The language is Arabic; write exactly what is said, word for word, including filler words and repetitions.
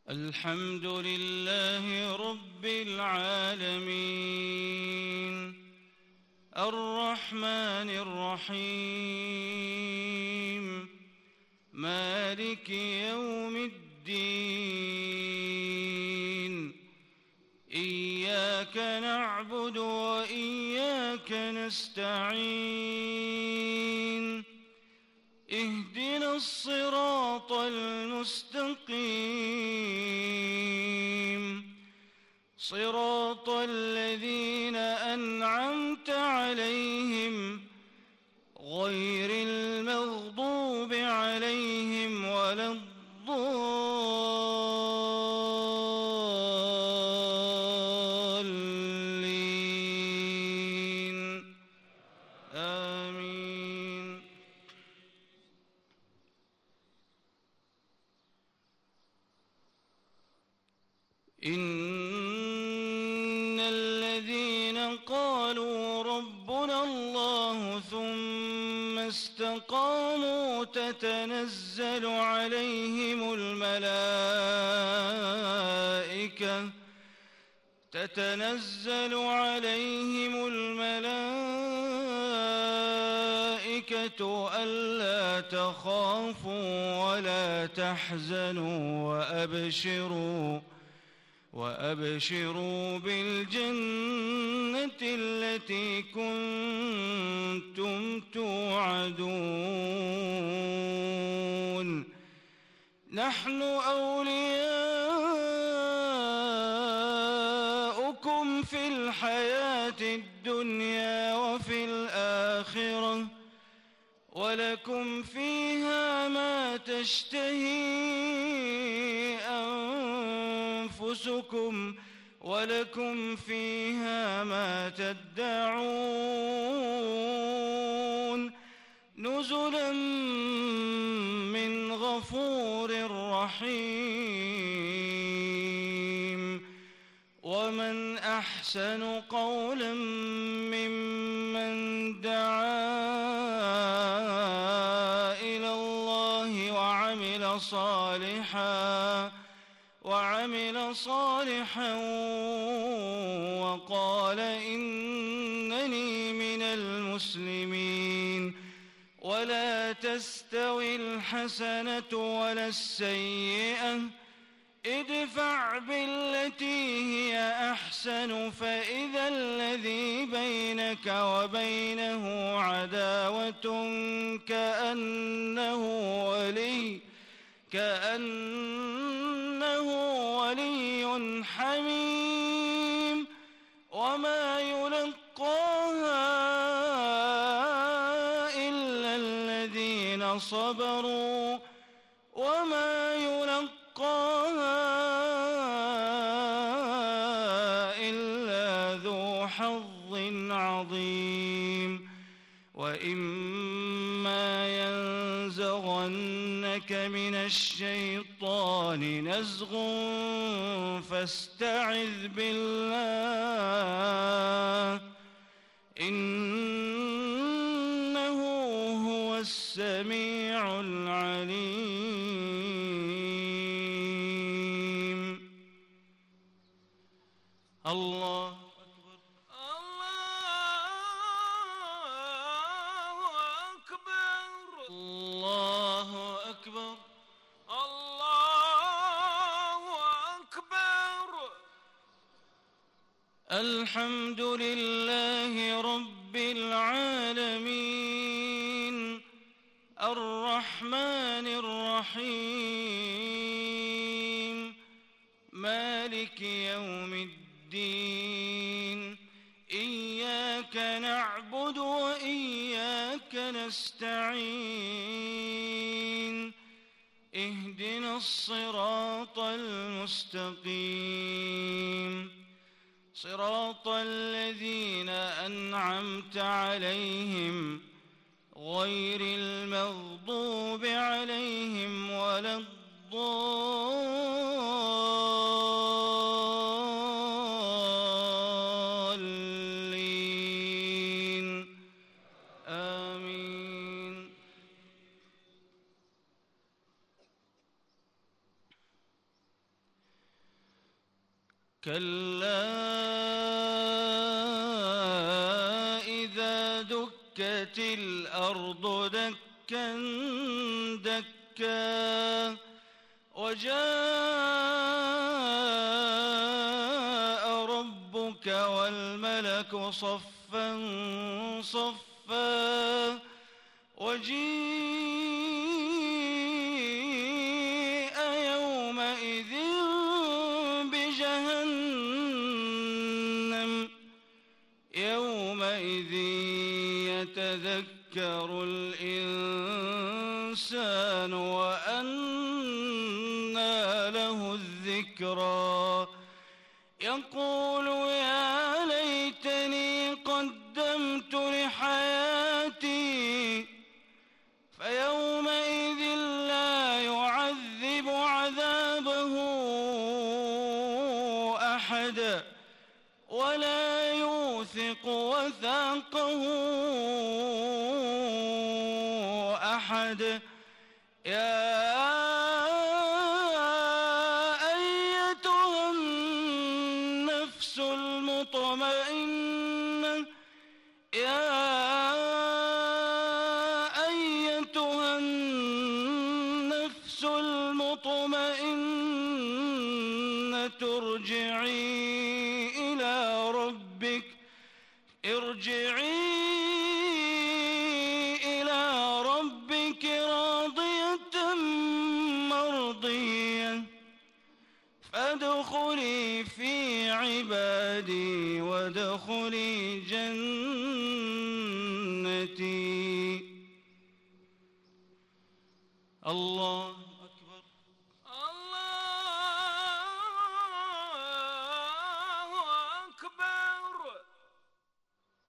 الحمد لله رب العالمين الرحمن الرحيم مالك يوم الدين إياك نعبد وإياك نستعين اهدنا الصراط المستقيم صراط الذين أنعمت عليهم غير المغضوب عليهم ولا الضالين آمين. إن الذين قالوا ربنا الله ثم استقاموا تتنزل عليهم الملائكة تتنزل عليهم الملائكة ألا تخافوا ولا تحزنوا وأبشروا وأبشروا بالجنة التي كنتم توعدون نحن أولياؤكم في الحياة الدنيا وفي الآخرة ولكم فيها ما تشتهي أنفسكم ولكم فيها ما تدعون نزلا من غفور رحيم. ومن أحسن قولا ممن دعا إلى الله وعمل صالحا وعمل صالحا وقال إنني من المسلمين. ولا تستوي الحسنة ولا السيئة ادفع بالتي هي أحسن فإذا الذي بينك وبينه عداوة كأنه ولي كأنه ولي حميم. وما يلقاها إلا الذين صبروا وما يلقاها إلا ذو حظ عظيم. وإما ينزغنك من الشيطان نزغ فاستعذ بالله إنه هو السميع العليم. الله أكبر الله أكبر الله أكبر. الحمد لله رب العالمين الرحمن الرحيم مالك يوم الدين إياك نعبد وإياك نستعين اهدنا الصراط المستقيم صراط الذين أنعمت عليهم غير المغضوب عليهم ولا الضالين آمين. كلا إذا دكت الأرض دكا دكا وجاء ربك والملك صفا صفا وجيء يومئذ بجهنم يومئذ يتذكر الإنسان وأنى له الذكرى يقول يا ليتني قدمت لحياتي فيومئذ لا يعذب عذابه أحد ولا يوثق وثاقه أحد يا أيتها النفس المطمئنة يا أيتها النفس المطمئنة ارجعي إلى ربك ارجعي إلى ربك راضية مرضية فادخلي في عبادي وادخلي جنتي. الله